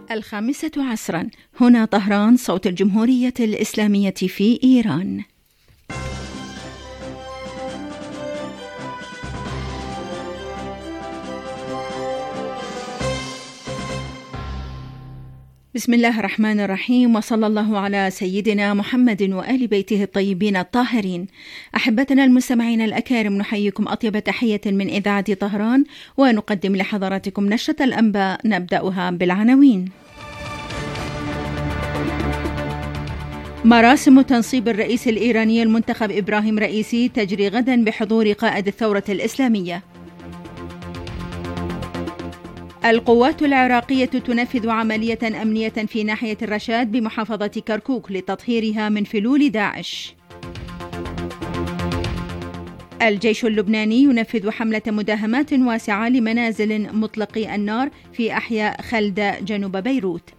5:00 هنا طهران، صوت الجمهورية الإسلامية في إيران. بسم الله الرحمن الرحيم، وصلى الله على سيدنا محمد وآل بيته الطيبين الطاهرين. أحبتنا المستمعين الأكارم، نحييكم أطيب تحية من إذاعة طهران، ونقدم لحضراتكم نشرة الأنباء نبدأها بالعناوين. مراسم تنصيب الرئيس الإيراني المنتخب إبراهيم رئيسي تجري غدا بحضور قائد الثورة الإسلامية. القوات العراقية تنفذ عملية أمنية في ناحية الرشاد بمحافظة كركوك لتطهيرها من فلول داعش. الجيش اللبناني ينفذ حملة مداهمات واسعة لمنازل مطلقي النار في أحياء خلدة جنوب بيروت.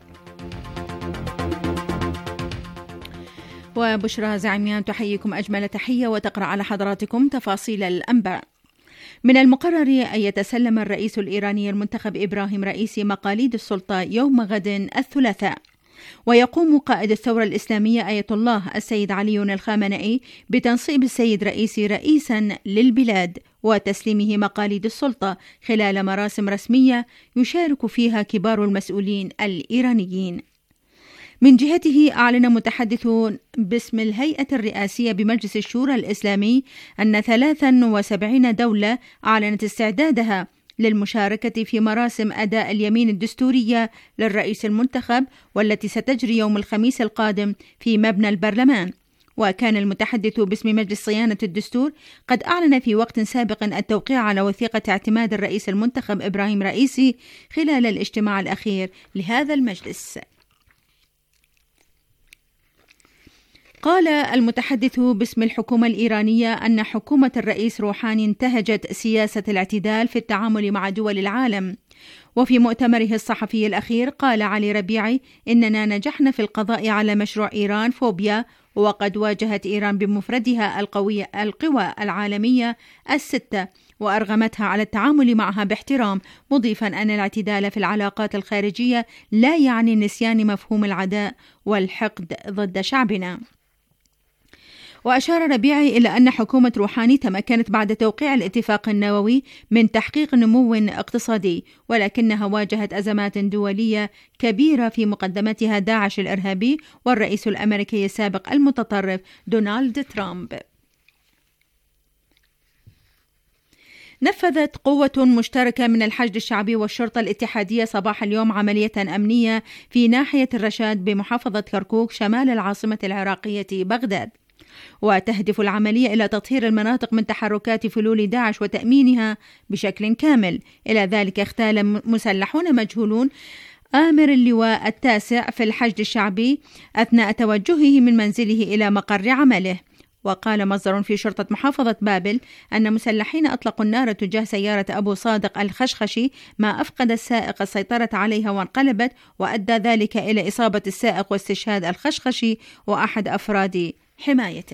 وبشرى زعيميان تحييكم أجمل تحية وتقرأ على حضراتكم تفاصيل الأنباء. من المقرر أن يتسلم الرئيس الإيراني المنتخب إبراهيم رئيسي مقاليد السلطة يوم غد الثلاثاء، ويقوم قائد الثورة الإسلامية آية الله السيد علي الخامنئي بتنصيب السيد رئيسي رئيسا للبلاد وتسليمه مقاليد السلطة خلال مراسم رسمية يشارك فيها كبار المسؤولين الإيرانيين. من جهته أعلن متحدث باسم الهيئة الرئاسية بمجلس الشورى الإسلامي أن 73 دولة أعلنت استعدادها للمشاركة في مراسم أداء اليمين الدستورية للرئيس المنتخب، والتي ستجري يوم الخميس القادم في مبنى البرلمان. وكان المتحدث باسم مجلس صيانة الدستور قد أعلن في وقت سابق التوقيع على وثيقة اعتماد الرئيس المنتخب إبراهيم رئيسي خلال الاجتماع الأخير لهذا المجلس. قال المتحدث باسم الحكومة الإيرانية أن حكومة الرئيس روحاني انتهجت سياسة الاعتدال في التعامل مع دول العالم. وفي مؤتمره الصحفي الأخير قال علي ربيعي إننا نجحنا في القضاء على مشروع إيران فوبيا، وقد واجهت إيران بمفردها القوى العالمية الستة وأرغمتها على التعامل معها باحترام، مضيفا أن الاعتدال في العلاقات الخارجية لا يعني نسيان مفهوم العداء والحقد ضد شعبنا. وأشار ربيعي إلى أن حكومة روحاني تمكنت بعد توقيع الاتفاق النووي من تحقيق نمو اقتصادي، ولكنها واجهت أزمات دولية كبيرة في مقدمتها داعش الإرهابي والرئيس الأمريكي السابق المتطرف دونالد ترامب. نفذت قوة مشتركة من الحشد الشعبي والشرطة الاتحادية صباح اليوم عملية أمنية في ناحية الرشاد بمحافظة كركوك شمال العاصمة العراقية بغداد، وتهدف العملية إلى تطهير المناطق من تحركات فلول داعش وتأمينها بشكل كامل. إلى ذلك اغتال مسلحون مجهولون آمر اللواء التاسع في الحشد الشعبي أثناء توجهه من منزله إلى مقر عمله. وقال مصدر في شرطة محافظة بابل أن مسلحين أطلقوا النار تجاه سيارة أبو صادق الخشخشي، ما أفقد السائق السيطرة عليها وانقلبت، وأدى ذلك إلى إصابة السائق واستشهاد الخشخشي وأحد أفراد حمايته.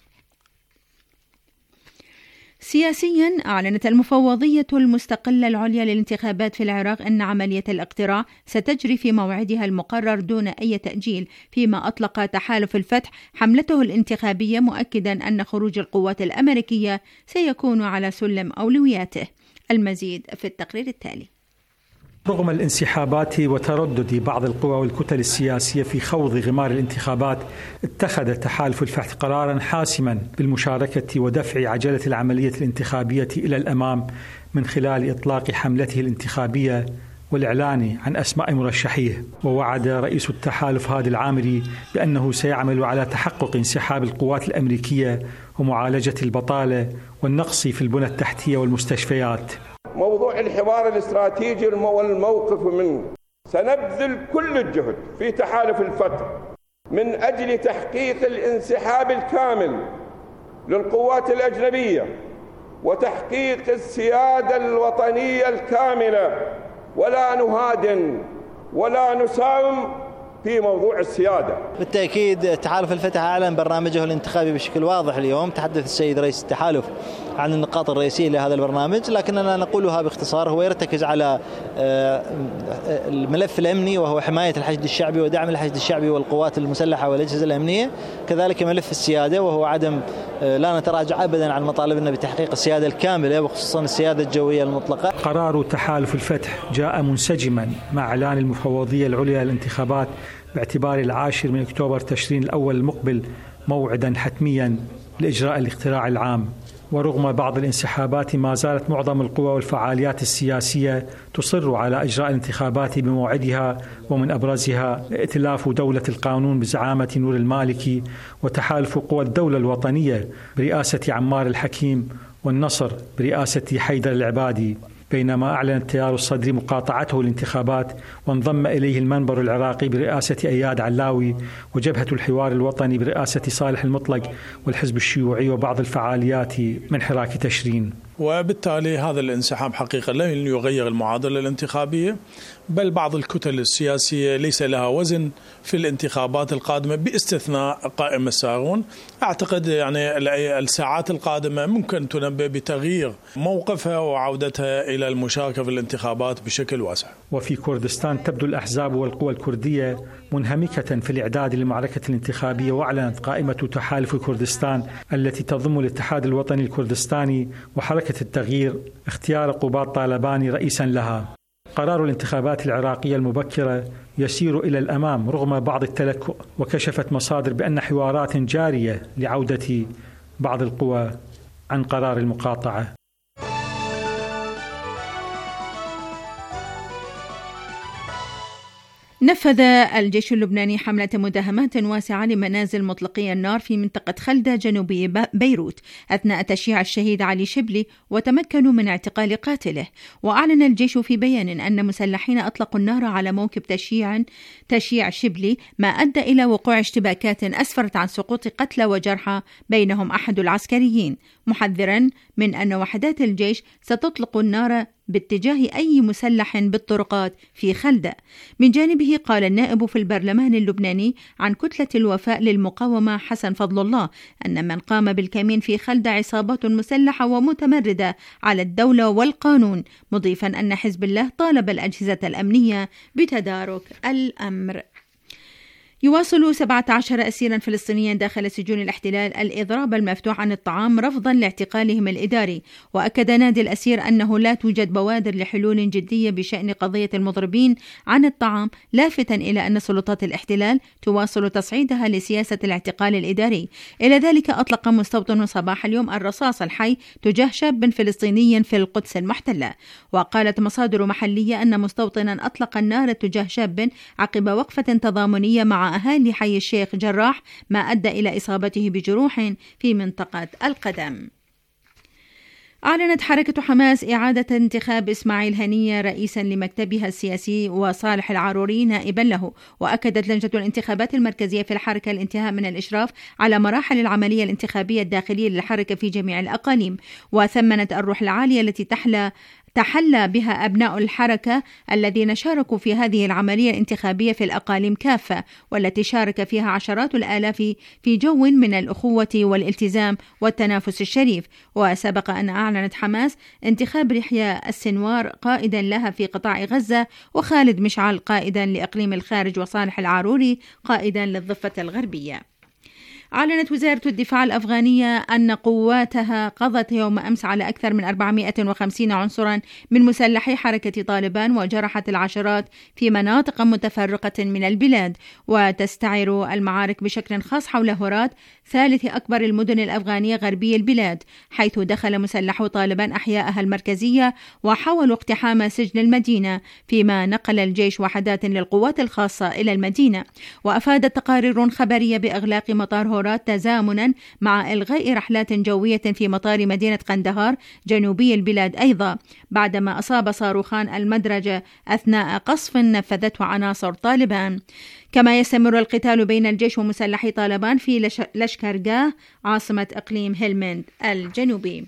سياسيا، أعلنت المفوضية المستقلة العليا للانتخابات في العراق أن عملية الاقتراع ستجري في موعدها المقرر دون أي تأجيل، فيما أطلق تحالف الفتح حملته الانتخابية مؤكدا أن خروج القوات الأمريكية سيكون على سلم أولوياته. المزيد في التقرير التالي. رغم الانسحابات وتردد بعض القوى والكتل السياسية في خوض غمار الانتخابات، اتخذ تحالف الفتح قرارا حاسما بالمشاركة ودفع عجلة العملية الانتخابية إلى الأمام من خلال إطلاق حملته الانتخابية والإعلان عن أسماء مرشحيه. ووعد رئيس التحالف هادي العامري بأنه سيعمل على تحقق انسحاب القوات الأمريكية ومعالجة البطالة والنقص في البنى التحتية والمستشفيات. موضوع الحوار الاستراتيجي والموقف منه، سنبذل كل الجهد في تحالف الفتح من أجل تحقيق الانسحاب الكامل للقوات الأجنبية وتحقيق السيادة الوطنية الكاملة، ولا نهادن ولا نساوم في موضوع السيادة. بالتأكيد تحالف الفتح أعلن برنامجه الانتخابي بشكل واضح اليوم. تحدث السيد رئيس التحالف عن النقاط الرئيسية لهذا البرنامج، لكننا نقولها باختصار. هو يرتكز على الملف الأمني، وهو حماية الحشد الشعبي ودعم الحشد الشعبي والقوات المسلحة والأجهزة الأمنية. كذلك ملف السيادة، وهو عدم لا نتراجع أبدا عن مطالبنا بتحقيق السيادة الكاملة وخصوصا السيادة الجوية المطلقة. قرار تحالف الفتح جاء منسجما مع إعلان المفوضية العليا للانتخابات باعتبار 10 أكتوبر تشرين الأول المقبل موعدا حتميا لإجراء الاقتراع العام. ورغم بعض الانسحابات ما زالت معظم القوى والفعاليات السياسية تصر على إجراء الانتخابات بموعدها، ومن أبرزها ائتلاف دولة القانون بزعامة نور المالكي، وتحالف قوى الدولة الوطنية برئاسة عمار الحكيم، والنصر برئاسة حيدر العبادي. بينما أعلن التيار الصدري مقاطعته الانتخابات، وانضم إليه المنبر العراقي برئاسة أياد علاوي، وجبهة الحوار الوطني برئاسة صالح المطلق، والحزب الشيوعي، وبعض الفعاليات من حراك تشرين. وبالتالي هذا الانسحاب حقيقة لن يغير المعادلة الانتخابية، بل بعض الكتل السياسية ليس لها وزن في الانتخابات القادمة باستثناء قائمة السارون. أعتقد يعني الساعات القادمة ممكن تنبئ بتغيير موقفها وعودتها إلى المشاركة في الانتخابات بشكل واسع. وفي كردستان تبدو الأحزاب والقوى الكردية منهمكة في الإعداد للمعركة الانتخابية، وأعلنت قائمة تحالف كردستان التي تضم الاتحاد الوطني الكردستاني وحركة التغيير اختيار قباط طالباني رئيسا لها. قرار الانتخابات العراقية المبكرة يسير إلى الأمام رغم بعض التلكؤ، وكشفت مصادر بأن حوارات جارية لعودة بعض القوى عن قرار المقاطعة. نفذ الجيش اللبناني حملة مداهمات واسعة لمنازل مطلقي النار في منطقة خلدة جنوبي بيروت أثناء تشييع الشهيد علي شبلي، وتمكنوا من اعتقال قاتله. وأعلن الجيش في بيان أن مسلحين أطلقوا النار على موكب تشييع شبلي، ما أدى إلى وقوع اشتباكات أسفرت عن سقوط قتلى وجرحى بينهم أحد العسكريين، محذرا من أن وحدات الجيش ستطلق النار باتجاه أي مسلح بالطرقات في خلدة. من جانبه قال النائب في البرلمان اللبناني عن كتلة الوفاء للمقاومة حسن فضل الله أن من قام بالكمين في خلدة عصابات مسلحة ومتمردة على الدولة والقانون، مضيفا أن حزب الله طالب الأجهزة الأمنية بتدارك الأمر. يواصل 17 أسيرا فلسطينيا داخل سجون الاحتلال الإضراب المفتوح عن الطعام رفضا لاعتقالهم الإداري. وأكد نادي الأسير أنه لا توجد بوادر لحلول جدية بشأن قضية المضربين عن الطعام، لافتا إلى أن سلطات الاحتلال تواصل تصعيدها لسياسة الاعتقال الإداري. إلى ذلك أطلق مستوطن صباح اليوم الرصاص الحي تجاه شاب فلسطيني في القدس المحتلة. وقالت مصادر محلية أن مستوطنا أطلق النار تجاه شاب عقب وقفة تضامنية مع أهالي حي الشيخ جراح، ما أدى إلى إصابته بجروح في منطقة القدم. أعلنت حركة حماس إعادة انتخاب إسماعيل هنية رئيسا لمكتبها السياسي وصالح العروري نائبا له. وأكدت لجنة الانتخابات المركزية في الحركة الانتهاء من الإشراف على مراحل العملية الانتخابية الداخلية للحركة في جميع الأقاليم، وثمنت الروح العالية التي تحلى بها أبناء الحركة الذين شاركوا في هذه العملية الانتخابية في الأقاليم كافة، والتي شارك فيها عشرات الآلاف في جو من الأخوة والالتزام والتنافس الشريف. وسبق أن أعلنت حماس انتخاب يحيى السنوار قائدا لها في قطاع غزة، وخالد مشعل قائدا لإقليم الخارج، وصالح العروري قائدا للضفة الغربية. أعلنت وزارة الدفاع الأفغانية أن قواتها قضت يوم أمس على أكثر من 450 عنصرا من مسلحي حركة طالبان، وجرحت العشرات في مناطق متفرقة من البلاد. وتستعر المعارك بشكل خاص حول هرات، ثالث أكبر المدن الأفغانية غربي البلاد، حيث دخل مسلحو طالبان أحياءها المركزية وحاولوا اقتحام سجن المدينة، فيما نقل الجيش وحدات للقوات الخاصة إلى المدينة. وأفادت تقارير خبرية بإغلاق مطار هورات تزامنا مع إلغاء رحلات جوية في مطار مدينة قندهار جنوبي البلاد أيضا، بعدما أصاب صاروخان المدرجة أثناء قصف نفذته عناصر طالبان. كما يستمر القتال بين الجيش ومسلحي طالبان في لشكرغاه عاصمة إقليم هلمند الجنوبي.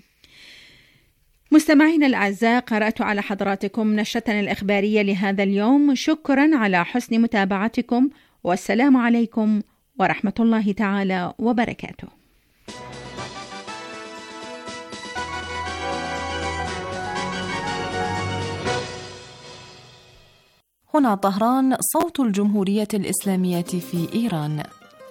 مستمعينا الأعزاء، قرأت على حضراتكم نشرتنا الإخبارية لهذا اليوم. شكرا على حسن متابعتكم، والسلام عليكم ورحمة الله تعالى وبركاته. هنا طهران، صوت الجمهورية الإسلامية في إيران.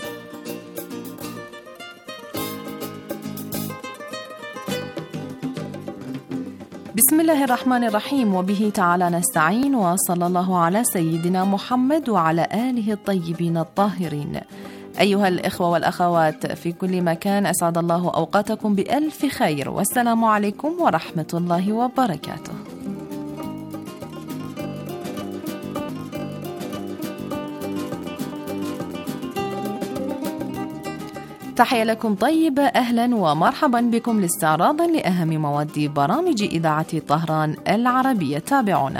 بسم الله الرحمن الرحيم، وبه تعالى نستعين، وصلى الله على سيدنا محمد وعلى آله الطيبين الطاهرين. أيها الإخوة والأخوات في كل مكان، أسعد الله أوقاتكم بألف خير، والسلام عليكم ورحمة الله وبركاته. تحية لكم طيبة، أهلا ومرحبا بكم لاستعراض لأهم مواد برامج إذاعة طهران العربية. تابعونا.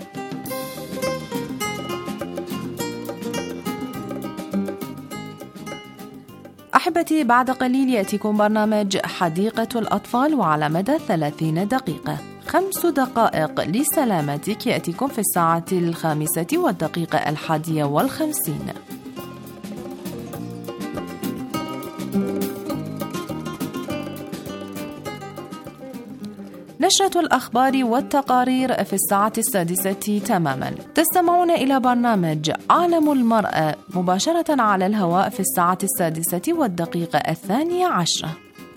أحبتي، بعد قليل يأتيكم برنامج حديقة الأطفال، وعلى مدى 30 دقيقة 5 دقائق لسلامتك يأتيكم في الساعة 5:51. نشرة الأخبار والتقارير في الساعة 6 تماما. تستمعون إلى برنامج عالم المرأة مباشرة على الهواء في الساعة 6:12.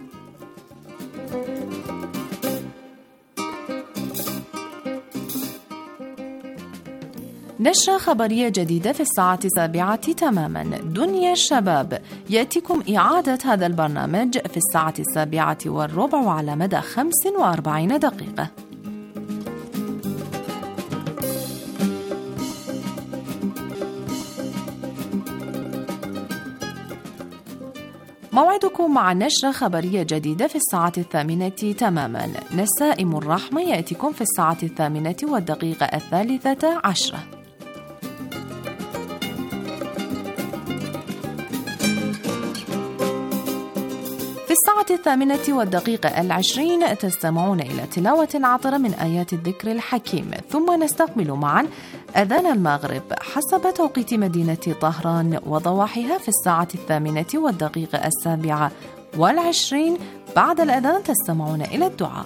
نشرة خبرية جديدة في الساعة 7 تماما. دنيا الشباب يأتيكم إعادة هذا البرنامج في الساعة 7:15 وعلى مدى 45 دقيقة. موعدكم مع نشرة خبرية جديدة في الساعة 8 تماما. نسائم الرحمة يأتيكم في الساعة 8:13. في الساعة 8:20 تستمعون إلى تلاوة عطرة من آيات الذكر الحكيم، ثم نستقبل معا أذان المغرب حسب توقيت مدينة طهران وضواحيها في الساعة 8:27. بعد الأذان تستمعون إلى الدعاء.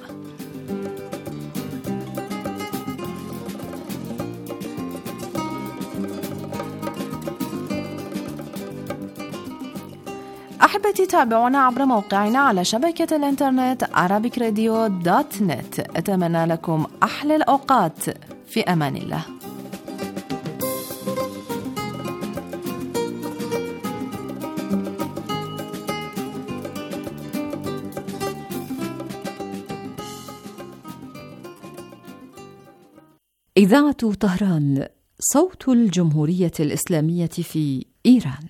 أحبتي، تابعونا عبر موقعنا على شبكة الإنترنت arabicradio.net. أتمنى لكم أحلى الأوقات، في أمان الله. إذاعة طهران، صوت الجمهورية الإسلامية في إيران.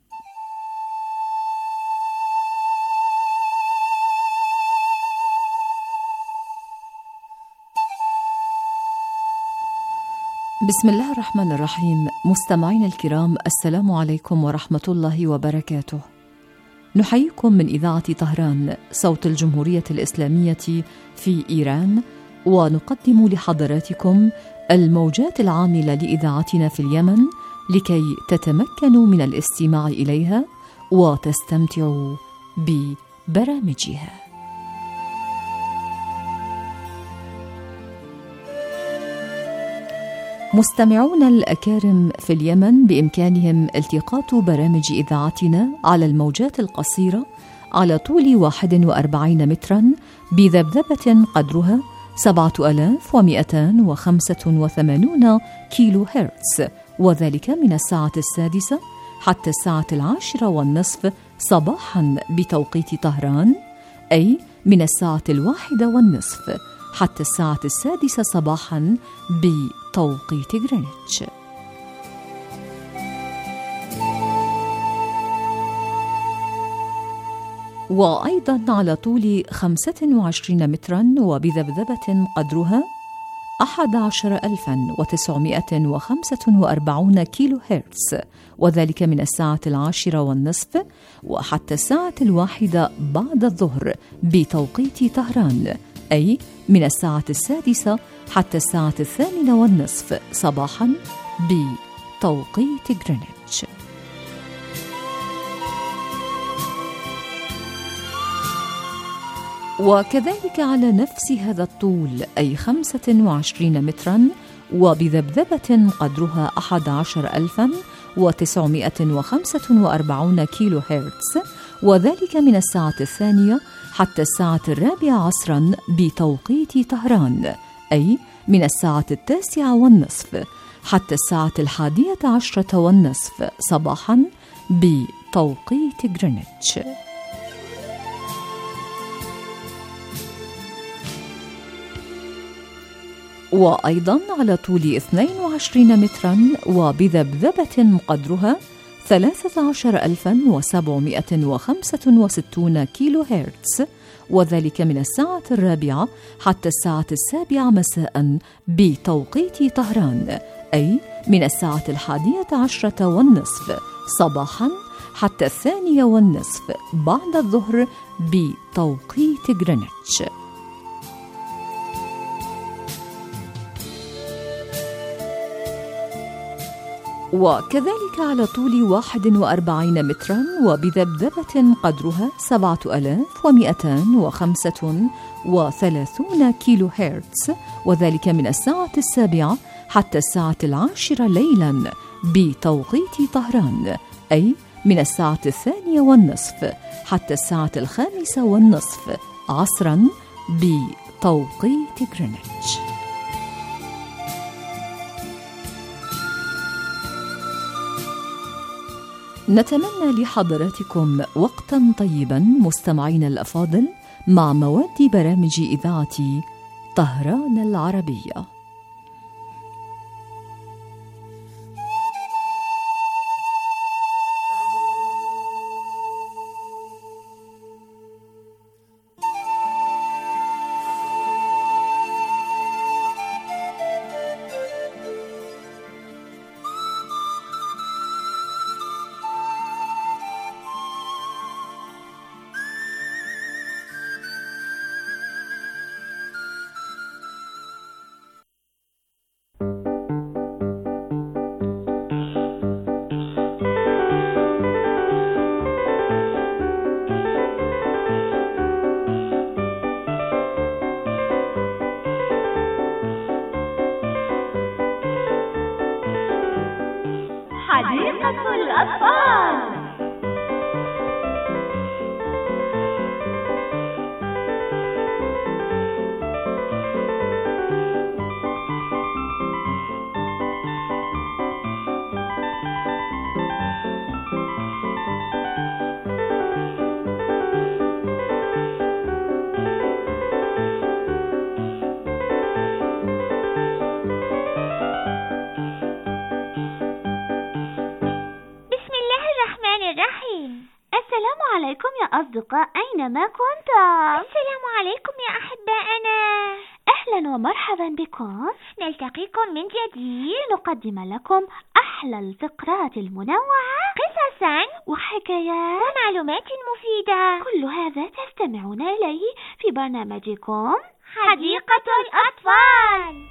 بسم الله الرحمن الرحيم. مستمعين الكرام، السلام عليكم ورحمة الله وبركاته. نحييكم من إذاعة طهران، صوت الجمهورية الإسلامية في إيران، ونقدم لحضراتكم الموجات العاملة لإذاعتنا في اليمن لكي تتمكنوا من الاستماع إليها وتستمتعوا ببرامجها. مستمعون الأكارم في اليمن بإمكانهم التقاط برامج إذاعتنا على الموجات القصيرة على طول 41 مترا بذبذبة قدرها 7285 كيلو هرتز، وذلك من الساعة 6 حتى الساعة 10:30 صباحا بتوقيت طهران، أي من الساعة 1:30 حتى الساعة 6 صباحا بتوقيت غرينتش. وأيضا على طول 25 مترا وبذبذبة قدرها 11945 كيلو هرتز، وذلك من الساعة 10:30 وحتى الساعة 1 بعد الظهر بتوقيت طهران، أي من الساعة 6 حتى الساعة 8:30 صباحا بتوقيت غرينتش. وكذلك على نفس هذا الطول، أي 25 مترا وبذبذبة قدرها 11945 كيلو هرتز، وذلك من الساعة 2 حتى الساعة 4 عصرا بتوقيت طهران، أي من الساعة 9:30 حتى الساعة 11:30 صباحا بتوقيت غرينتش. وأيضا على طول 22 مترا وبذبذبة قدرها 13765 كيلو هرتز، وذلك من الساعة 4 حتى الساعة 7 مساء بتوقيت طهران، أي من الساعة 11:30 صباحا حتى 2:30 بعد الظهر بتوقيت غرينتش. وكذلك على طول 41 مترا وبذبذبة قدرها 7235 كيلو هرتز، وذلك من الساعة 7 حتى الساعة 10 ليلا بتوقيت طهران، أي من الساعة 2:30 حتى الساعة 5:30 عصرا بتوقيت غرينتش. نتمنى لحضراتكم وقتا طيبا مستمعين الأفاضل مع مواد برامج إذاعة طهران العربية. حديقة الأطفال. السلام عليكم يا أصدقاء أينما كنتم. السلام عليكم يا أحبائنا. أهلا ومرحبا بكم. نلتقيكم من جديد لنقدم لكم أحلى الفقرات المنوعة، قصصا وحكايات ومعلومات مفيدة، كل هذا تستمعون إليه في برنامجكم حديقة الأطفال.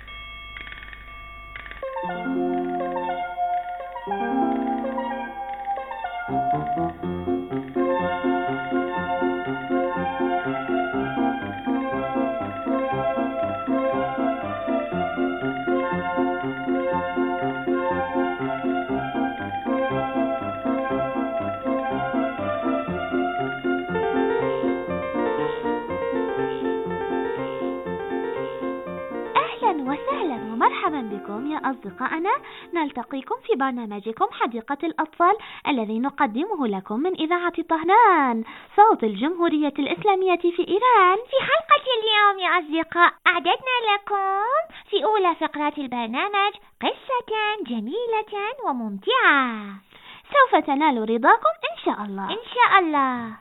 وسهلا ومرحبا بكم يا أصدقائنا. نلتقيكم في برنامجكم حديقة الأطفال الذي نقدمه لكم من إذاعة طهران صوت الجمهورية الإسلامية في إيران. في حلقة اليوم يا أصدقاء أعددنا لكم في أولى فقرات البرنامج قصة جميلة وممتعة سوف تنال رضاكم إن شاء الله. إن شاء الله.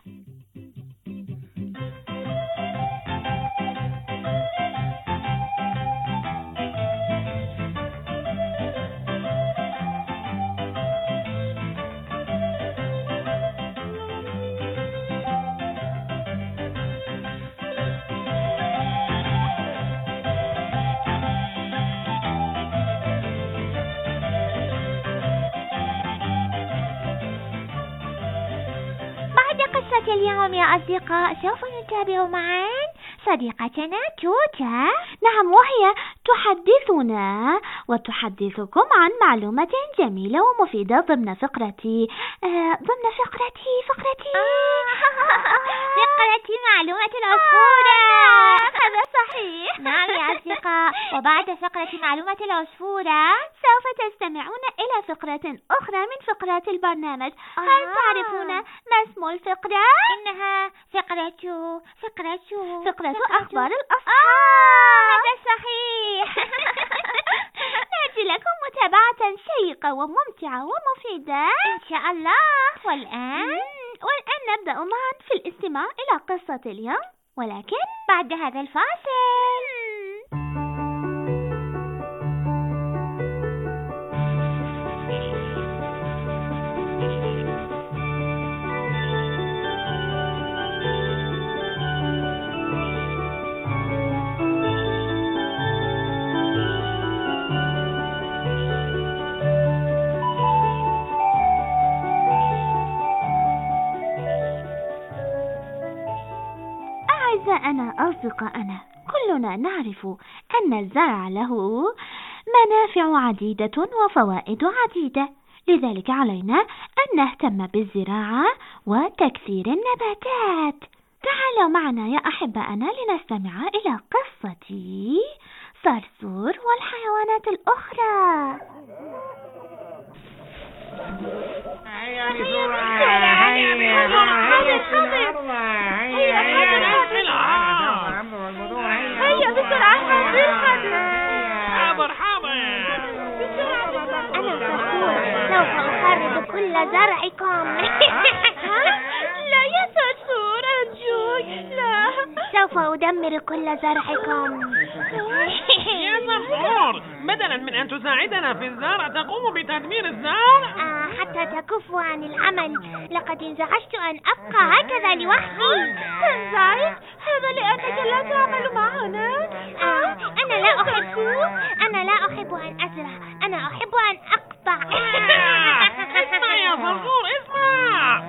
اليوم يا أصدقاء سوف نتابع معا صديقتنا توتا. نعم، وهي تحدثنا وتحدثكم عن معلومة جميلة ومفيدة ضمن فقرة معلومة العصفورة. هذا صحيح. نعم يا أصدقاء، وبعد فقرة معلومة العصفورة سوف تستمعون إلى فقرة أخرى من فقرات البرنامج. هل تعرفون ما اسم الفقرة؟ إنها فقرة أخبار الأصحاب. هذا صحيح. نأتي لكم متابعة شيقة وممتعة ومفيدة إن شاء الله. والآن نبدأ معا في الاستماع إلى قصة اليوم، ولكن بعد هذا الفاصل. أعزائنا أصدقائنا، كلنا نعرف أن الزرع له منافع عديدة وفوائد عديدة، لذلك علينا أن نهتم بالزراعة وتكثير النباتات. تعالوا معنا يا أحبائنا لنستمع إلى قصة صرصور والحيوانات الأخرى. هيا بسرعة، أنا سوف أخرب كل زرعكم. لا يا صرصور، أرجوك لا. سوف أدمر كل زرعكم. يا صرصور، بدلا من أن تساعدنا في الزرع تقوم بتدمير الزرع. حتى تكفوا عن العمل، لقد انزعجت أن أبقى هكذا لوحدي. تنزعج؟ هذا لأنك لا تعمل معنا. أنا لا أحب أن أزرع، أنا أحب أن أقطع. اسمع يا صرصور، اسمع.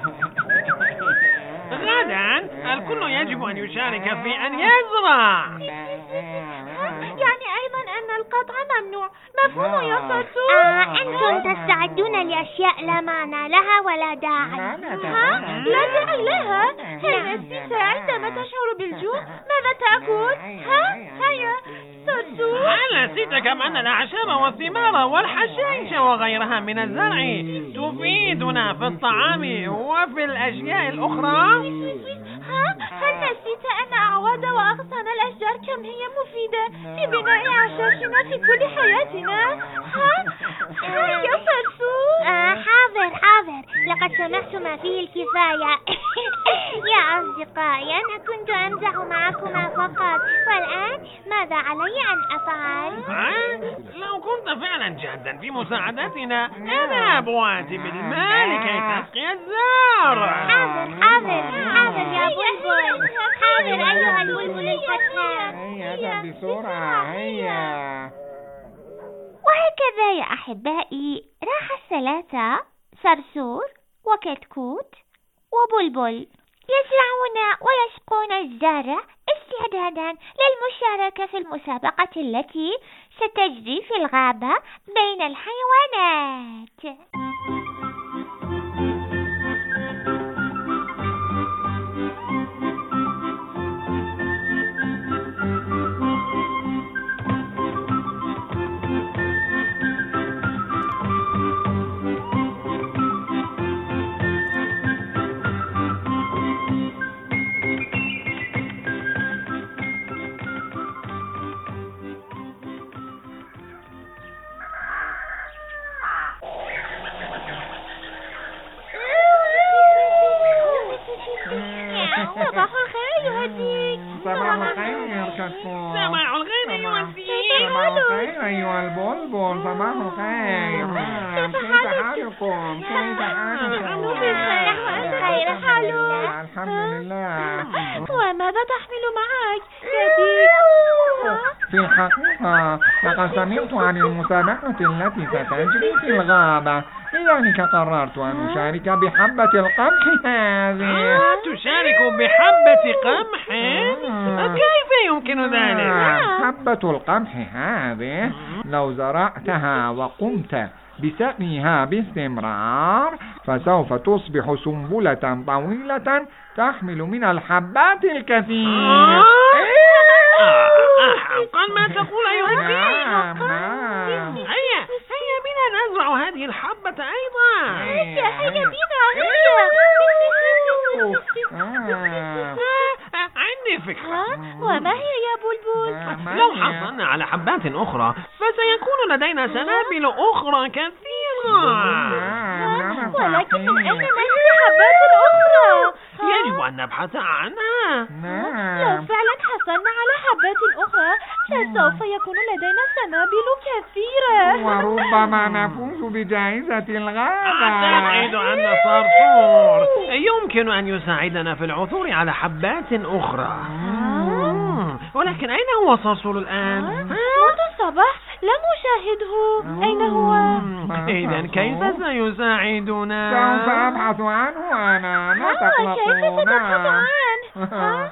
غدا الكل يجب أن يشارك في أن يزرع. يعني أيضا أن القطع ممنوع، مفهوم يا صرصور؟ أنتم تستعدون لأشياء لا معنى لها ولا داعي. لا داعي لها؟ هل نسيت عندما تشعر بالجوع ماذا تأكل؟ هيا صرصور. هل نسيت كم أن الأعشاب والثمار والحشائش وغيرها من الزرع تفيدنا في الطعام وفي الأشياء الأخرى؟ هل نسيت أن أعواد وأغصان الأشجار كم هي مفيدة في بناء عشاشنا في كل حياتنا؟ يا صرصور. حاضر، لقد سمعت ما فيه الكفاية. يا أصدقائي، أنا كنت أمزح معكما فقط، والآن ماذا علي أن أفعل؟ لو كنت فعلا جادا في مساعدتنا، أذهب وآتي بالمال كي تسقي الزرع. حاضر يا بلبل، حاضر أيها البلبل الفتاة. هيا بسرعة، هيا. وهكذا يا أحبائي راح الثلاثة صرصور وكتكوت وبلبل يزرعون ويسقون الزرع استعدادا للمشاركة في المسابقة التي ستجري في الغابة بين الحيوانات. صباح الخير يهديك. صباح الخير يا كتكوت. صباح الخير يوسف. صباح الخير أيها البلبل. صباح الخير. كيف حالكم؟ بخير حالك؟ الحمد لله. وماذا تحمل معك يهديك؟ في الحقيقة لقد سمعت عن المسابقة التي ستجري في الغابة. لذلك قررت أن أشارك بحبة القمح هذه. تشارك بحبة قمح؟ كيف يمكن ذلك؟ حبة القمح هذه لو زرعتها وقمت بسقيها باستمرار فسوف تصبح سنبلة طويلة تحمل من الحبات الكثير. حقا ما تقول أيها الدين؟ هيا بنا نزرع هذه الحبة أيضا. هيا بنا. عندي فكرة. وما هي يا بلبل؟ لو حصلنا على حبات أخرى فسيكون لدينا سنابل أخرى كثيرة. ولكن أين ما هي الحبات الأخرى؟ يجب أن نبحث عنها. لو فعلا حصلنا على حبات أخرى فسوف يكون لدينا سنابل كثيرة، وربما نفوز بجائزة الغابة. أعتقد أن صرصور يمكن أن يساعدنا في العثور على حبات أخرى. ولكن أين هو صرصور الآن؟ منذ الصباح لم أشاهده. أين هو؟ إذن كيف سيساعدنا؟ سوف أبحث عنه أنا، لا تقلقون. كيف ستبحث عنه؟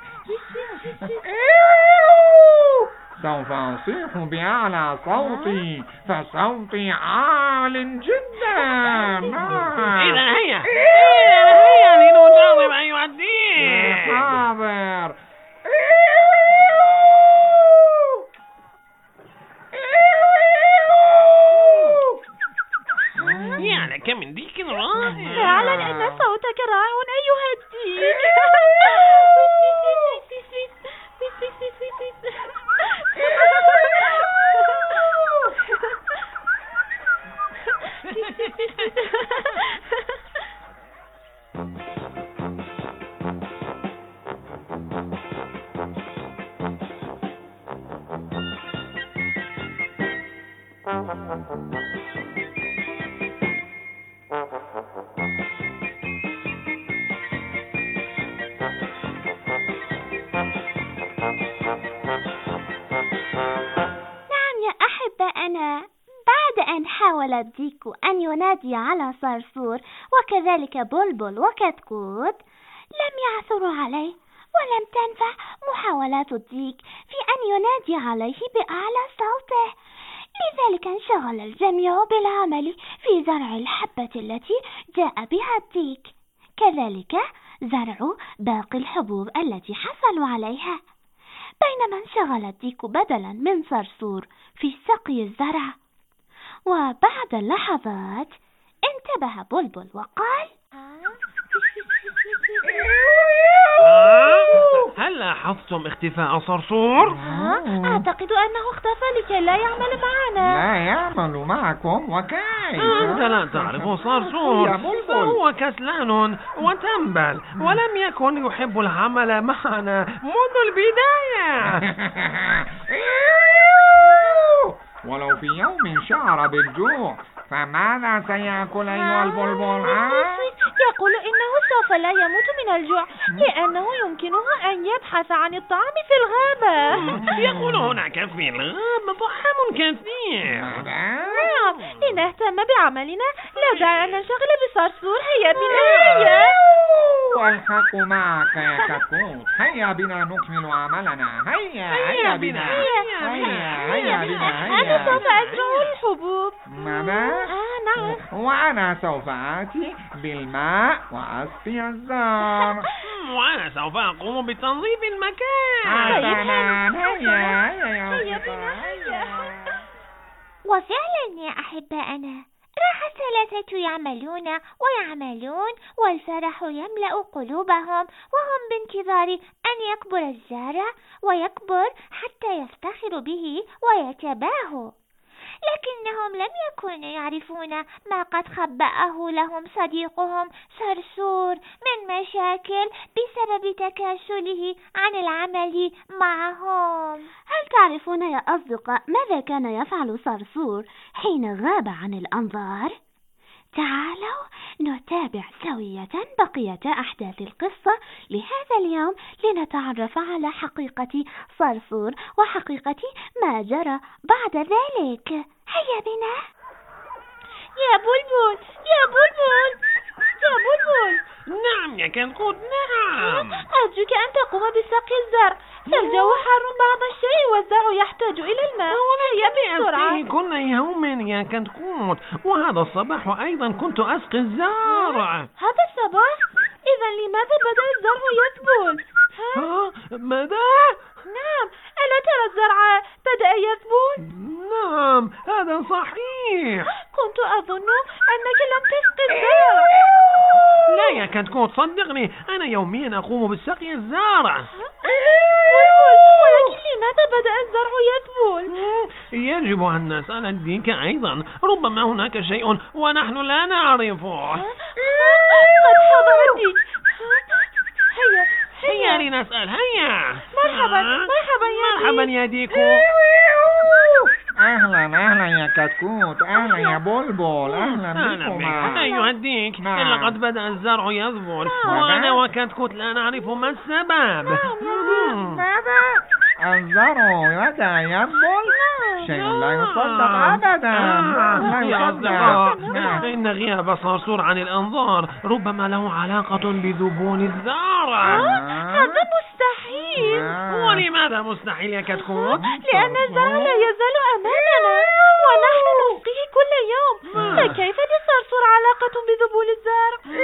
سوف أصيح بأعلى صوتي، فصوتي عال جدا. إذن هيا لنجرب أيها الدين. حاضر. يا لك من ديك رائع. فعلا أن صوتك رائع أيها الديك. حاول الديك أن ينادي على صرصور وكذلك بلبل وكتكوت لم يعثروا عليه، ولم تنفع محاولات الديك في أن ينادي عليه بأعلى صوته. لذلك انشغل الجميع بالعمل في زرع الحبة التي جاء بها الديك، كذلك زرعوا باقي الحبوب التي حصلوا عليها. بينما انشغل الديك بدلا من صرصور في سقي الزرع، وبعد لحظات انتبه بلبل وقال: هل لاحظتم اختفاء صرصور؟ أعتقد أنه اختفى لكي لا يعمل معنا. لا يعمل معكم؟ وكيف؟ أنت لا تعرف صرصور، هو كسلان وتنبل ولم يكن يحب العمل معنا منذ البداية. ولو في يوم شعر بالجوع فماذا سيأكل أيها البلبل؟ يقول إنه سوف لا يموت من الجوع لأنه يمكنه أن يبحث عن الطعام في الغابة. يقول هناك في الغابة طعام كثير. نعم، لنهتم بعملنا لا داعي أن ننشغل بصرصور. هيا بنا. هيا. والحق معك يا كتكوت. هيا بنا نكمل عملنا. هيا بنا. هيا بنا. أنا سوف أزرع الحبوب. ماذا؟ نعم. وأنا سوف آتي بالماء وأسقي الزرع. وأنا سوف أقوم بتنظيف المكان. هيا بنا. وفعلا يا أحبائنا، راح الثلاثة يعملون ويعملون والفرح يملأ قلوبهم، وهم بانتظار أن يكبر الزرع ويكبر حتى يفتخروا به ويتباهوا. لكنهم لم يكونوا يعرفون ما قد خبأه لهم صديقهم صرصور من مشاكل بسبب تكاسله عن العمل معهم. هل تعرفون يا أصدقاء ماذا كان يفعل صرصور حين غاب عن الأنظار؟ تعالوا نتابع سوية بقية أحداث القصة لهذا اليوم لنتعرف على حقيقة صرصور وحقيقة ما جرى بعد ذلك. هيا بنا. يا بلبل يا بلبل يا بلبل. نعم يا كتكوت، نعم. أرجوك أن تقوم بسقي الزرع، فالجو حار بعض الشيء والزرع يحتاج إلى الماء. هيا بسرعة. كل يوم يا كتكوت، وهذا الصباح أيضا كنت أسقي الزرع. هذا الصباح؟ إذا لماذا بدأ الزرع يذبل؟ ماذا؟ نعم، ألا ترى الزرع بدأ يذبل؟ نعم، هذا صحيح. كنت أظن أنك لم تسقي الزرع. لا يا كتكوت، صدقني أنا يوميا أقوم بالسقي الزرع. ولكن لماذا بدأ الزرع يذبل؟ يجب أن نسأل الديك أيضا، ربما هناك شيء ونحن لا نعرفه. قد حضر الديك. هيا لنسأل. هيا. مرحبا يا مرحبا يا ديكو. أهلا يا كتكوت، أهلا يا بلبل، أهلا بكما. أيها الديك، لقد بدأ الزرع يذبل، وأنا وكتكوت لا نعرف ما السبب. ماذا؟ الزرع بدأ يذبل؟ شيء لا يصدق أبدا. يا أصدقاء، إن غياب صرصور عن الأنظار ربما له علاقة بذبول الزرع. هذا مستحيل. ولماذا مستحيل يا كتكوت؟ لأن الزرع لا يزال أمامنا ونحن نسقيه كل يوم، فكيف للصرصور علاقة بذبول الزرع؟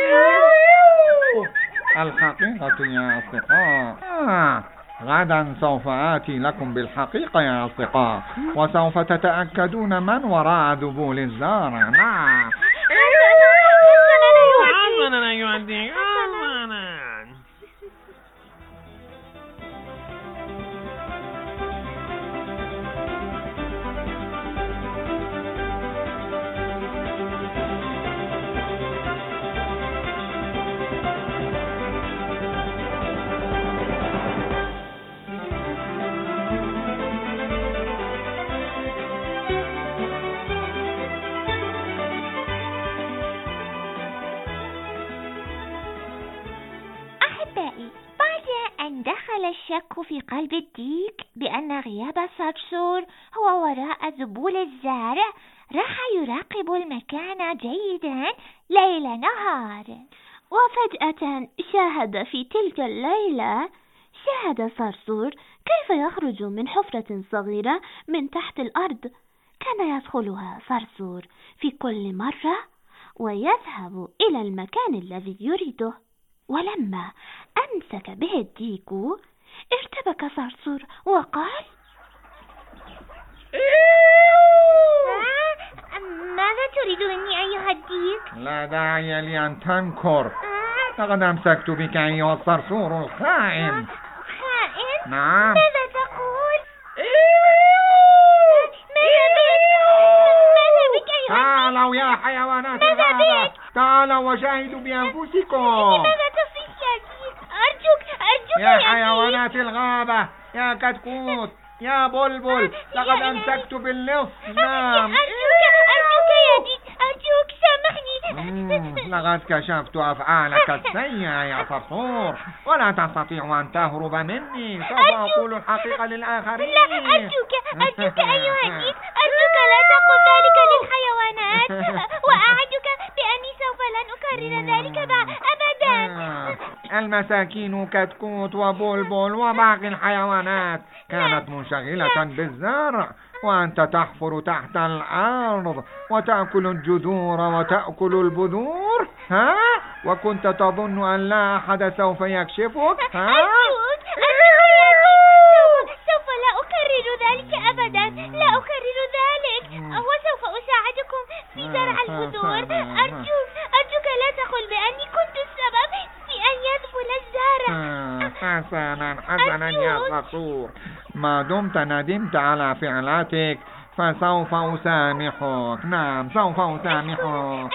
الحقيقة يا أصدقاء، غدا سوف آتي لكم بالحقيقة يا أصدقاء، وسوف تتأكدون من وراء ذبول الزرع. نعم. حسنا أيها الديك، حسنا. دخل الشك في قلب الديك بأن غياب الصرصور هو وراء ذبول الزرع، راح يراقب المكان جيدا ليل نهار. وفجأة شاهد في تلك الليلة صرصور كيف يخرج من حفرة صغيرة من تحت الأرض. كان يدخلها صرصور في كل مرة ويذهب إلى المكان الذي يريده. ولما أمسك به الديك ارتبك صرصور وقال: ماذا تريد مني أيها الديك؟ لا داعي لي أن تنكر، لقد أمسكت بك أيها الصرصور الخائن. خائن؟ نعم. ماذا تقول؟ تعالوا يا حيوانات الغابة، تعالوا وشاهدوا بأنفسكم. ماذا تصيح يا ديك؟ أرجوك يا حيوانات الغابة، يا كتكوت، يا بلبل، لقد أمسكت باللص. نعم. أرجوك يا ديك، أرجوك سامحني. لقد كشفت أفعالك السيئة يا صرصور، ولا تستطيع أن تهرب مني. سوف أقول الحقيقة للآخرين. لا، أرجوك أيها الديك، أرجوك لا تقل ذلك للحيوانات، وأعدك بأني سوف لن أكرر ذلك أبدا. المساكين كتكوت وبلبل وباقي الحيوانات كانت منشغلة بالزرع، وأنت تحفر تحت الأرض وتأكل الجذور وتأكل البذور. وكنت تظن أن لا أحد سوف يكشفك. سوف لا أكرر ذلك أبدا، لا أكرر ذلك، وسوف أساعدكم في زرع البذور. أرجوك لا تقل بأني كنت السبب في أن يذبل الزرع. حسنا يا صرصور، ما دمت ندمت على فعلاتك فسوف أسامحك. نعم، سوف أسامحك.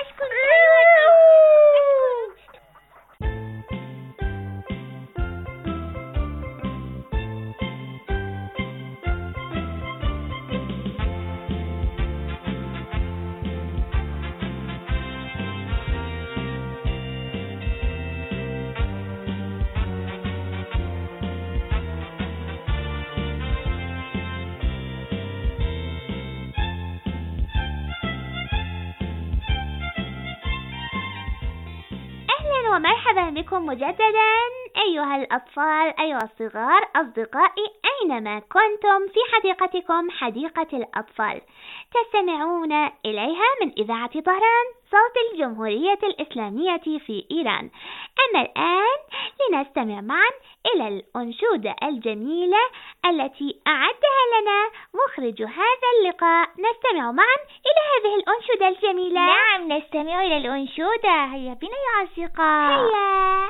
أهلا ومرحبا بكم مجددا أيها الأطفال، أيها الصغار، أصدقائي أينما كنتم في حديقتكم حديقة الأطفال تستمعون إليها من إذاعة طهران صوت الجمهورية الإسلامية في إيران. أما الآن لنستمع معا إلى الأنشودة الجميلة التي أعدها لنا مخرج هذا اللقاء. نستمع معا إلى هذه الأنشودة الجميلة. نعم نستمع إلى الأنشودة، هيا بنا يا أصدقاء. هيا.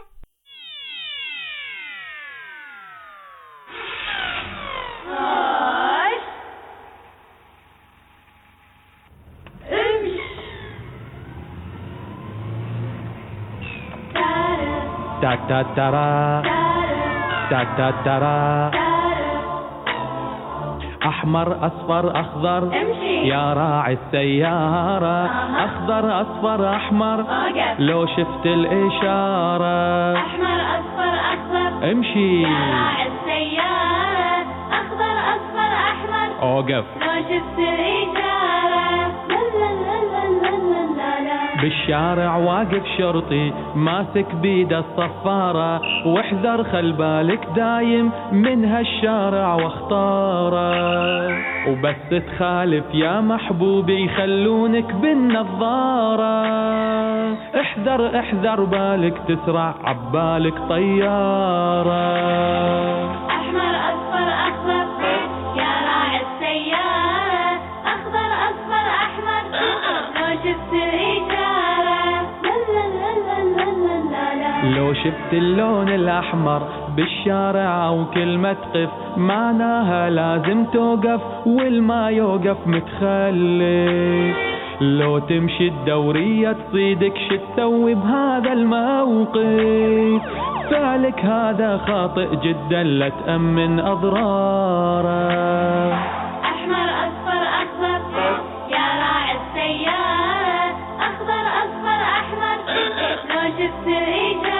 تاك تاك ترى تاك تاك ترى أحمر أصفر أخضر يا راعي السيارة، أخضر أصفر أحمر لو شفت الإشارة، أحمر أصفر أخضر امشي يا راعي السيارة، أخضر أصفر أحمر أوقف لو شفت الإشارة. بالشارع واقف شرطي ماسك بيده الصفارة، واحذر خل بالك دايم من هالشارع واختاره، وبس تخالف يا محبوبي يخلونك بالنظارة، احذر احذر بالك تسرع عبالك طيارة. أحمر أصفر أخضر يا راعي السيارة، أخضر أصفر أحمر لو شفت الإشارة. لو شفت اللون الأحمر بالشارع أو كلمة تقف معناها لازم توقف، والما يوقف متخلف. لو تمشي الدورية تصيدك شو تسوي بهذا الموقف، فعلك هذا خاطئ جدا لا تأمن أضراره. أحمر أصفر أخضر يا راعي السيارة، أخضر أصفر أحمر لو شفت الإشارة.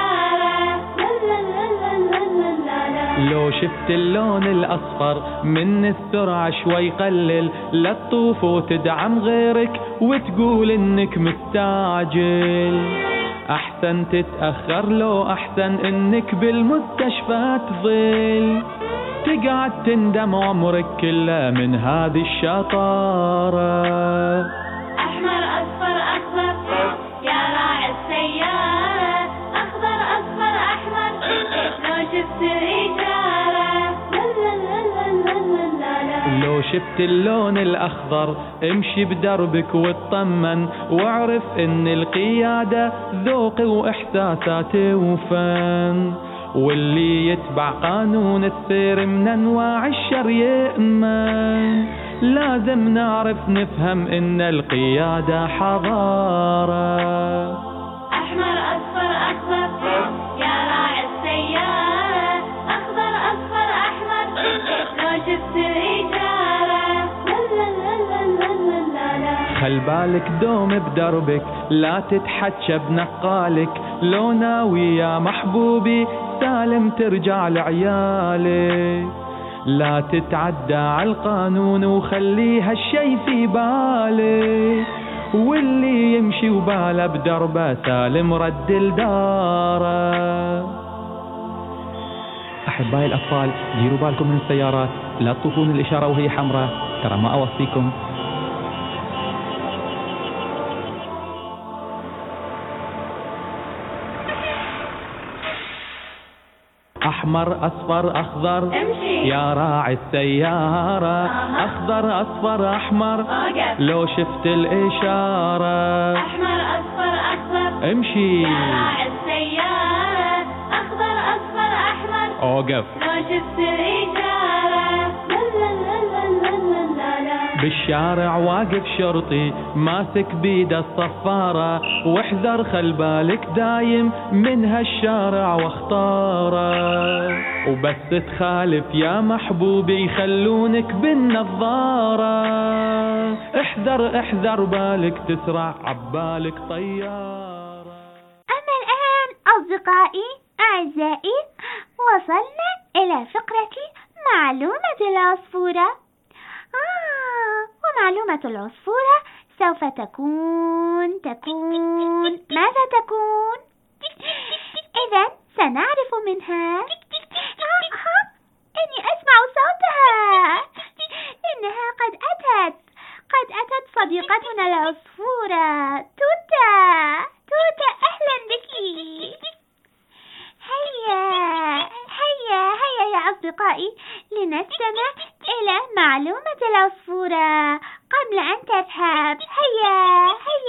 لو شفت اللون الأصفر من السرعة شوي قلل، لا تطوف وتدعم غيرك وتقول إنك مستعجل، أحسن تتأخر لو أحسن إنك بالمستشفى تظل، تقعد تندم عمرك كله من هذه الشطارة. أحمر أصفر أخضر يا راعي السيارة، أخضر أصفر أحمر لو شفت الإشارة. لو شفت اللون الأخضر امشي بدربك واطمن، واعرف إن القيادة ذوق وإحساسات وفن، واللي يتبع قانون السير من أنواع الشر يأمن. لازم نعرف نفهم إن القيادة حضارة. أحمر أصفر أخضر يا راعي السيارة، أخضر أصفر أحمر لو شفت الإشارة. خل بالك دوم بدربك لا تتحكى بنقالك، لو ناوي يا محبوبي سالم ترجع لعيالك، لا تتعدى على القانون وخلي هالشي في بالك، واللي يمشي وباله بدربه سالم رد لداره. أحبائي الأطفال ديروا بالكم من السيارات، لا تطوفون الإشارة وهي حمراء، ترى ما أوصيكم. أحمر أصفر أخضر امشي يا راعي السيارة، أخضر أصفر أحمر لو شفت الإشارة. أحمر أصفر أخضر امشي يا راعي السيارة، أخضر أصفر أحمر أوقف لو شفت الإشارة. بالشارع واقف شرطي ماسك بيده الصفارة، واحذر خل بالك دايم من هالشارع واختاره، وبس تخالف يا محبوبي يخلونك بالنظارة، احذر احذر بالك تسرع عبالك طيارة. أما الآن أصدقائي أعزائي وصلنا إلى فقرة معلومة العصفورة. ومعلومة العصفورة سوف تكون ماذا تكون؟ لا نعرف منها. إني أسمع صوتها. إنها قد أتت صديقتنا العصفورة توتا. أهلا بك. هيا يا أصدقائي، لنستمع إلى معلومة العصفورة قبل أن تذهب. هيا.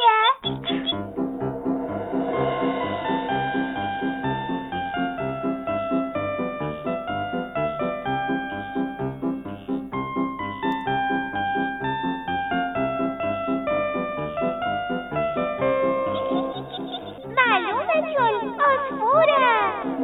معلومة العصفورة.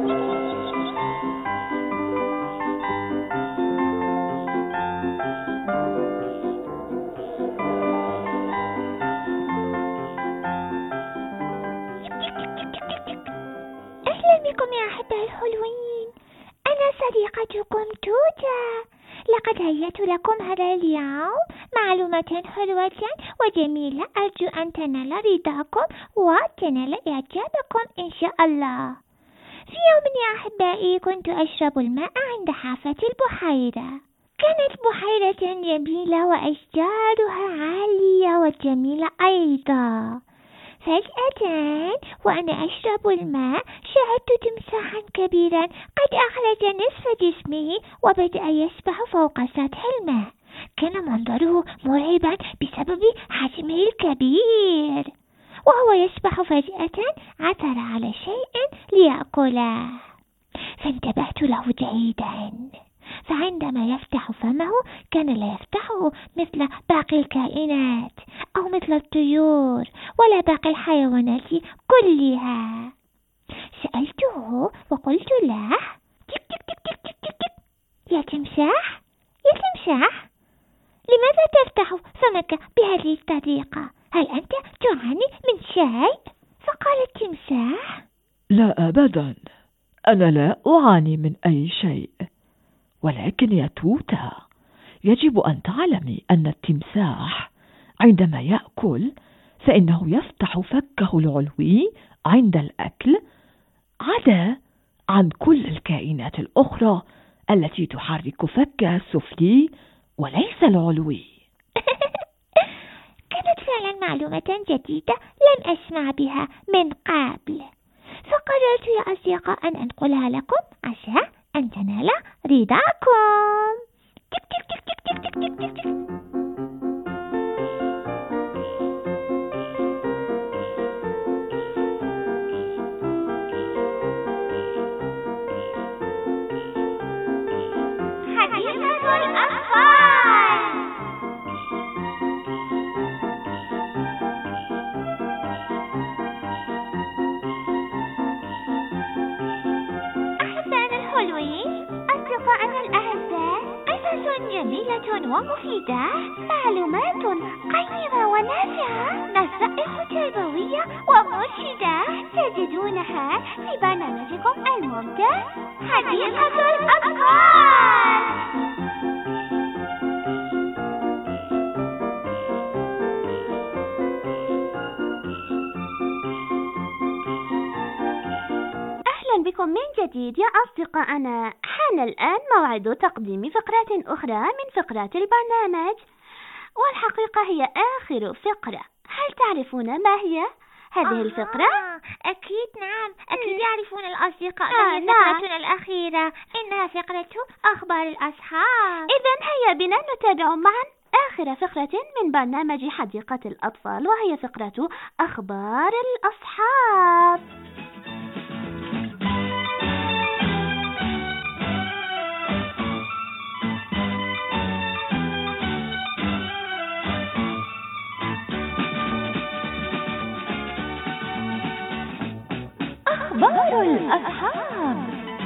أهلا بكم يا أحبائي الحلوين، أنا صديقتكم توتا. لقد هيأت لكم هذا اليوم معلومات حلوة وجميلة، أرجو أن تنال رضاكم وتنال إعجابكم إن شاء الله. في يوم يا أحبائي كنت أشرب الماء عند حافة البحيرة. كانت بحيرة جميلة وأشجارها عالية وجميلة أيضا. فجأة وأنا أشرب الماء شاهدت تمساحا كبيرا قد أخرج نصف جسمه وبدأ يسبح فوق سطح الماء. كان منظره مرعبا بسبب حجمه الكبير، وهو يسبح فجأة عثر على شيء ليأكله، فانتبهت له جيدا. فعندما يفتح فمه كان لا يفتحه مثل باقي الكائنات أو مثل الطيور ولا باقي الحيوانات كلها. سألته وقلت له: تك تك تك تك تك تك تك. يا تمساح لماذا تفتح فمك بهذه الطريقة؟ هل أنت تعاني من شيء؟ فقال التمساح: لا أبدا، أنا لا أعاني من أي شيء، ولكن يا توتا يجب أن تعلمي أن التمساح عندما يأكل فإنه يفتح فكه العلوي عند الأكل، عدا عن كل الكائنات الأخرى التي تحرك فكها السفلي وليس العلوي. كانت فعلا معلومة جديدة لم أسمع بها من قبل، فقررت يا أصدقاء أن أنقلها لكم عشان أن تنال رضاكم. تك تك تك تك تك تك تك تك. حديقة الأطفال. أصدقائنا الأعزاء، قصص جميلة ومفيدة، معلومات قيمة ونافعة، نصائح تربوية ومرشدة تجدونها في برنامجكم الممتع حديقة الأطفال. بكم من جديد يا أصدقائنا. حان الآن موعد تقديم فقرات أخرى من فقرات البرنامج، والحقيقة هي آخر فقرة. هل تعرفون ما هي هذه الفقرة؟ أكيد نعم، أكيد يعرفون الأصدقاء. فقرتنا الأخيرة إنها فقرة أخبار الأصحاب. إذن هيا بنا نتابع معا آخر فقرة من برنامج حديقة الأطفال، وهي فقرة أخبار الأصحاب. أخبار الأصحاب.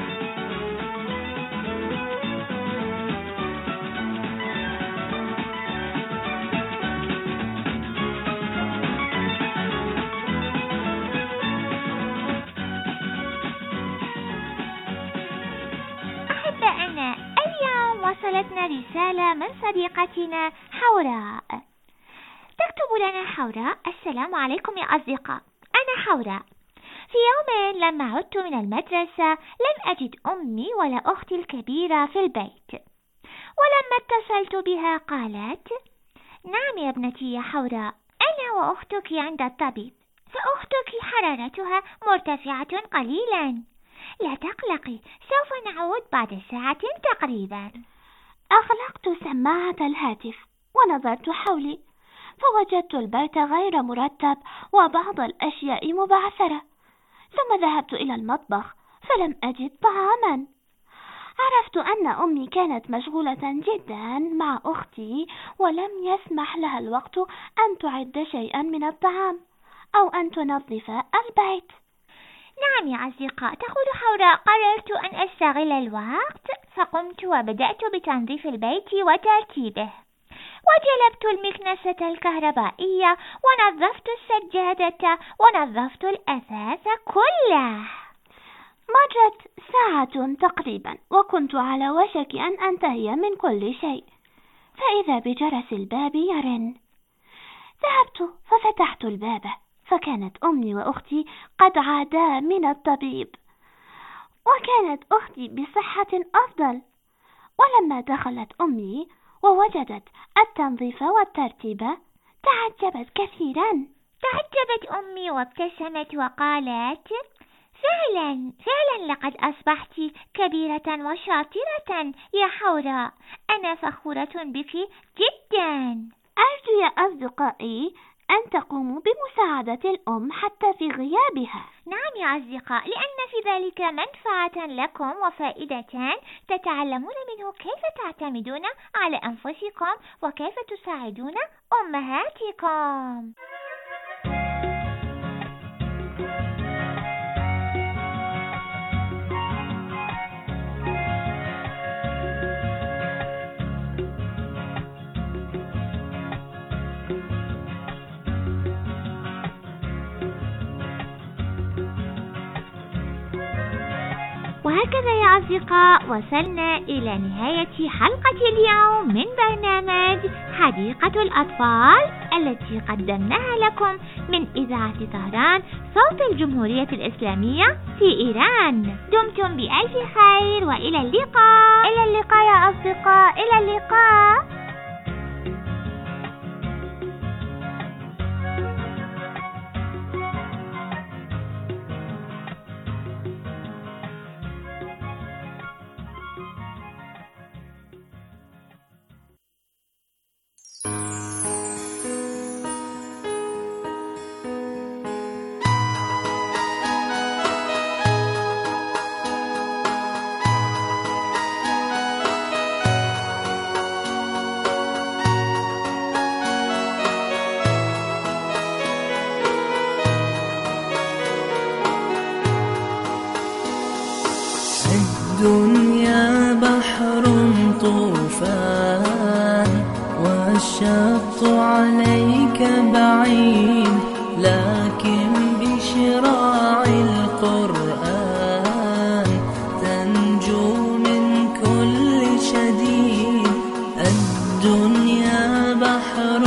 أحبائنا، اليوم وصلتنا رسالة من صديقتنا حوراء. تكتب لنا حوراء: السلام عليكم يا أصدقاء، أنا حوراء، في يوم لما عدت من المدرسة لم أجد أمي ولا أختي الكبيرة في البيت، ولما اتصلت بها قالت: نعم يا ابنتي يا حوراء، أنا وأختك عند الطبيب، فأختك حرارتها مرتفعة قليلا. لا تقلقي، سوف نعود بعد ساعة تقريبا. أغلقت سماعة الهاتف ونظرت حولي، فوجدت البيت غير مرتب وبعض الأشياء مبعثرة، ثم ذهبت إلى المطبخ فلم أجد طعاما. عرفت أن أمي كانت مشغولة جدا مع أختي ولم يسمح لها الوقت أن تعد شيئا من الطعام أو أن تنظف البيت. نعم يا أصدقاء، تقول حوراء: قررت أن أستغل الوقت فقمت وبدأت بتنظيف البيت وترتيبه، وجلبت المكنسة الكهربائية ونظفت السجادة ونظفت الأثاث كله. مرت ساعة تقريبا وكنت على وشك أن أنتهي من كل شيء، فإذا بجرس الباب يرن. ذهبت ففتحت الباب، فكانت أمي وأختي قد عادا من الطبيب، وكانت أختي بصحة أفضل. ولما دخلت أمي ووجدت التنظيف والترتيب تعجبت كثيرا. تعجبت أمي وابتسمت وقالت: فعلا لقد أصبحت كبيرة وشاطرة يا حوراء، أنا فخورة بك جدا. أرجو يا أصدقائي أن تقوموا بمساعدة الأم حتى في غيابها. نعم يا أصدقاء، لأن في ذلك منفعة لكم وفائدة تتعلمون منه كيف تعتمدون على أنفسكم وكيف تساعدون أمهاتكم. وهكذا يا أصدقاء وصلنا إلى نهاية حلقة اليوم من برنامج حديقة الأطفال التي قدمناها لكم من إذاعة طهران صوت الجمهورية الإسلامية في إيران. دمتم بألف خير وإلى اللقاء. إلى اللقاء يا أصدقاء، إلى اللقاء. الدنيا بحر طوفان والشط عليك بعيد، لكن بشراع القرآن تنجو من كل شديد. الدنيا بحر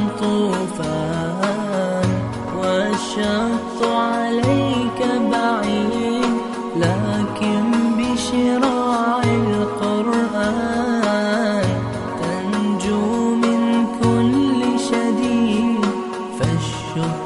طوفان والشط عليك بعيد، لكن بشراع القرآن تنجو من كل شديد. فالشكر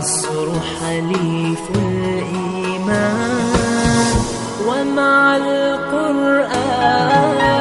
النصر حليف الإيمان ومع القرآن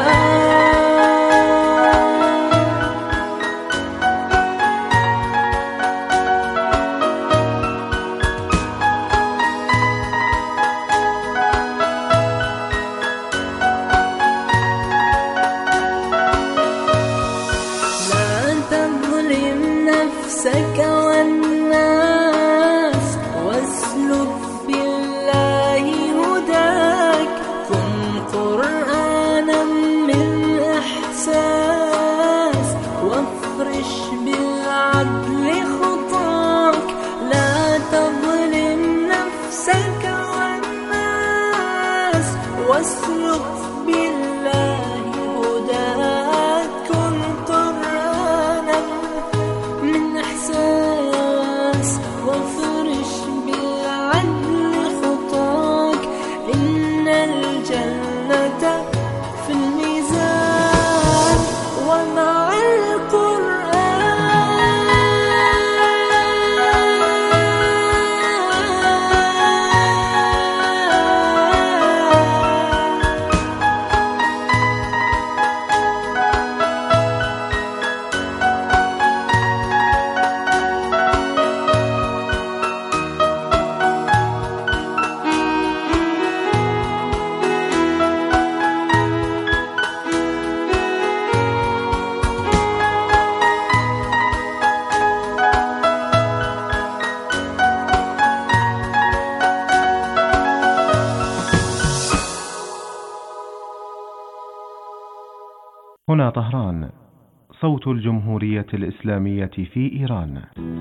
هنا طهران، صوت الجمهورية الإسلامية في إيران.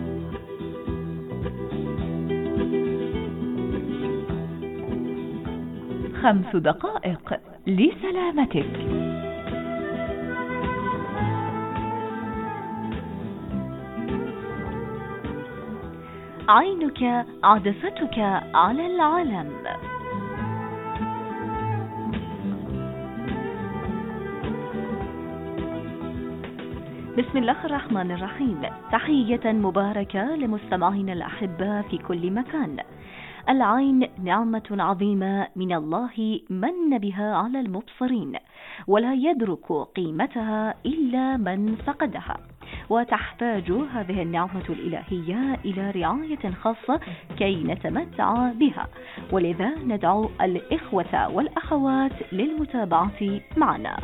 5 دقائق لسلامتك. عينك عدستك على العالم. بسم الله الرحمن الرحيم. تحية مباركة لمستمعينا الأحباء في كل مكان. العين نعمة عظيمة من الله من بها على المبصرين، ولا يدرك قيمتها إلا من فقدها، وتحتاج هذه النعمة الإلهية إلى رعاية خاصة كي نتمتع بها، ولذا ندعو الإخوة والأخوات للمتابعة معنا.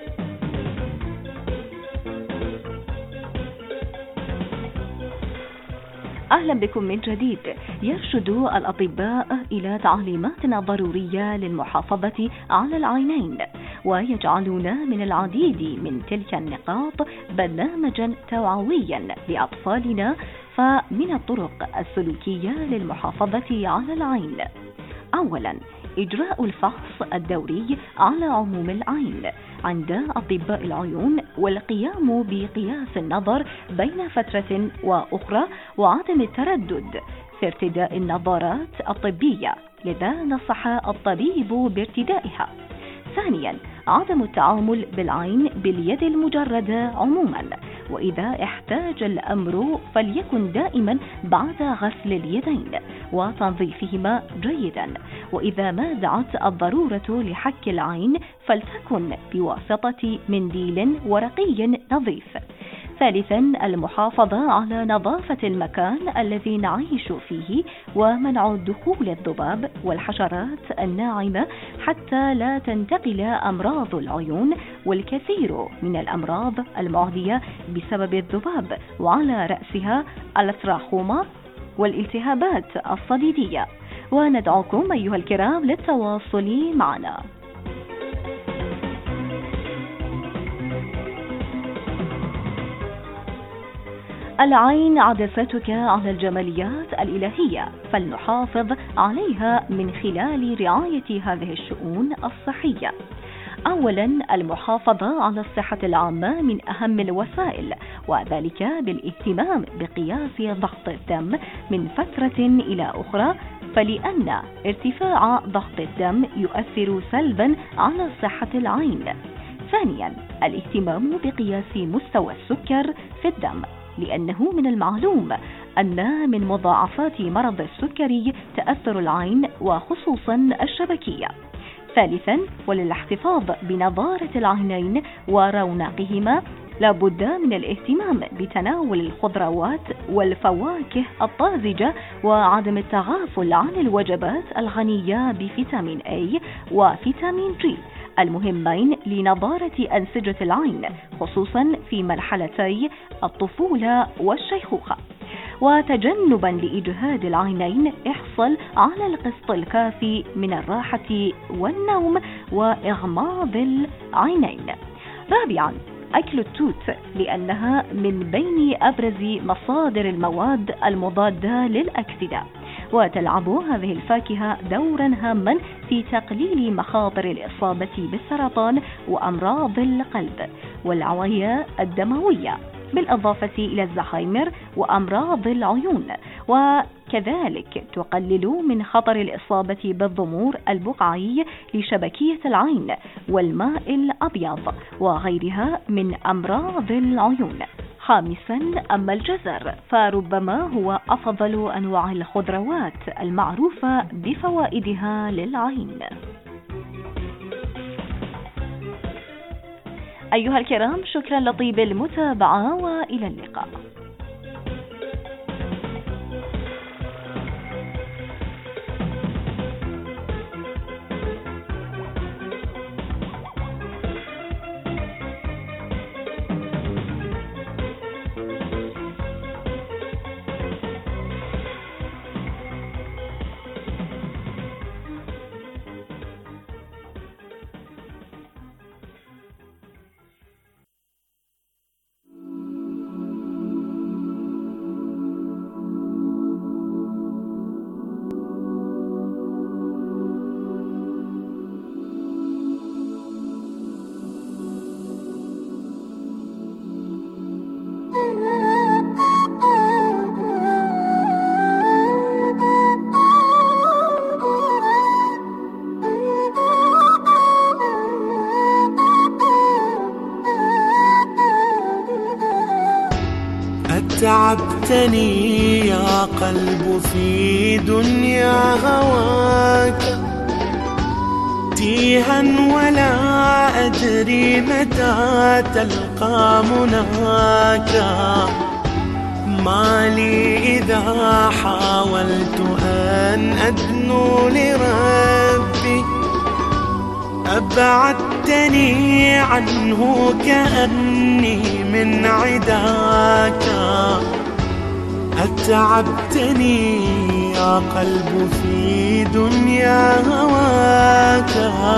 أهلا بكم من جديد. يرشد الأطباء إلى تعليمات ضرورية للمحافظة على العينين، ويجعلون من العديد من تلك النقاط برنامجا توعويا لأطفالنا. فمن الطرق السلوكية للمحافظة على العين: أولا، إجراء الفحص الدوري على عموم العين عند أطباء العيون، والقيام بقياس النظر بين فترة وأخرى، وعدم التردد في ارتداء النظارات الطبية، لذا نصح الطبيب بارتدائها. ثانيا، عدم التعامل بالعين باليد المجردة عموما، وإذا احتاج الأمر فليكن دائما بعد غسل اليدين وتنظيفهما جيدا، وإذا ما دعت الضرورة لحك العين فلتكن بواسطة منديل ورقي نظيف. ثالثا، المحافظة على نظافة المكان الذي نعيش فيه، ومنع دخول الذباب والحشرات الناعمة حتى لا تنتقل أمراض العيون والكثير من الأمراض المعدية بسبب الذباب، وعلى رأسها التراخوما والالتهابات الصديدية. وندعوكم أيها الكرام للتواصل معنا. العين عدستك على الجماليات الإلهية، فلنحافظ عليها من خلال رعاية هذه الشؤون الصحية. أولا، المحافظة على الصحة العامة من أهم الوسائل، وذلك بالاهتمام بقياس ضغط الدم من فترة إلى أخرى، فلأن ارتفاع ضغط الدم يؤثر سلبا على صحة العين. ثانيا، الاهتمام بقياس مستوى السكر في الدم، لأنه من المعلوم أن من مضاعفات مرض السكري تأثر العين وخصوصا الشبكية. ثالثا، وللاحتفاظ بنضارة العينين ورونقهما لابد من الاهتمام بتناول الخضروات والفواكه الطازجة وعدم التغافل عن الوجبات الغنية بفيتامين A وفيتامين G المهمين لنضارة أنسجة العين خصوصا في مرحلتي الطفولة والشيخوخة. وتجنبا لإجهاد العينين احصل على القسط الكافي من الراحة والنوم وإغماض العينين. رابعا، أكل التوت لأنها من بين أبرز مصادر المواد المضادة للأكسدة، وتلعب هذه الفاكهة دورا هاما في تقليل مخاطر الإصابة بالسرطان وأمراض القلب والأوعية الدموية، بالإضافة إلى الزهايمر وأمراض العيون، وكذلك تقلل من خطر الإصابة بالضمور البقعي لشبكية العين والماء الأبيض وغيرها من أمراض العيون. خامسا، أما الجزر فربما هو أفضل أنواع الخضروات المعروفة بفوائدها للعين. أيها الكرام، شكرا لطيب المتابعة وإلى اللقاء. تعبتني يا قلب في دنيا هواك تيها ولا أدري متى تلقى مناك. ما لي إذا حاولت أن أدنو لربي أبعدتني عنه كأني من عداك. أتعبتني يا قلب في دنيا هواك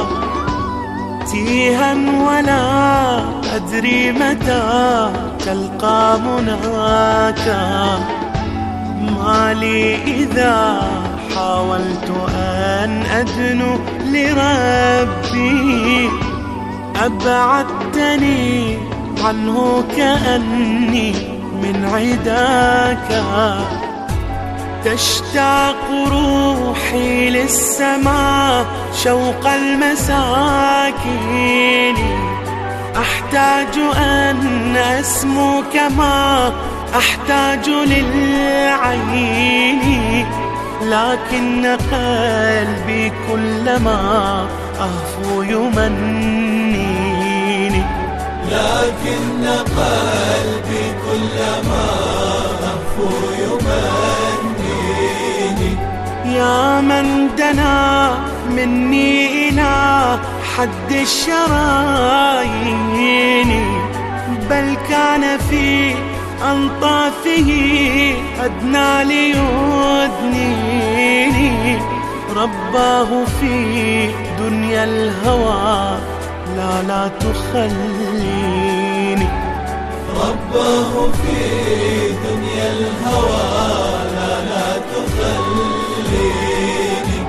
تيها ولا أدري متى تلقى مناك. ما لي إذا حاولت أن أدنو لربي أبعدتني عنه كأني من عداك. تشتاق روحي للسماء شوق المساكين أحتاج أن أسمو كما أحتاج للعين. لكن قلبي كلما أهفو يمنيني. لكن قلبي كلما أهفو يمنيني. يا من دنا مني إلى حد الشرايين بل كان في أنطافه أدنى ليدنيني. رباه في دنيا الهوى لا تخليني. رباه في دنيا الهوى لا تخليني.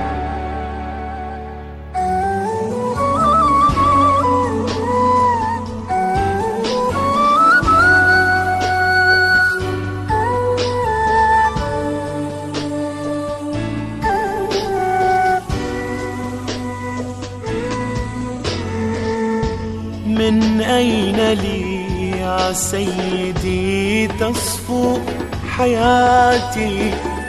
من أين لي يا سيدي تصفو حياتي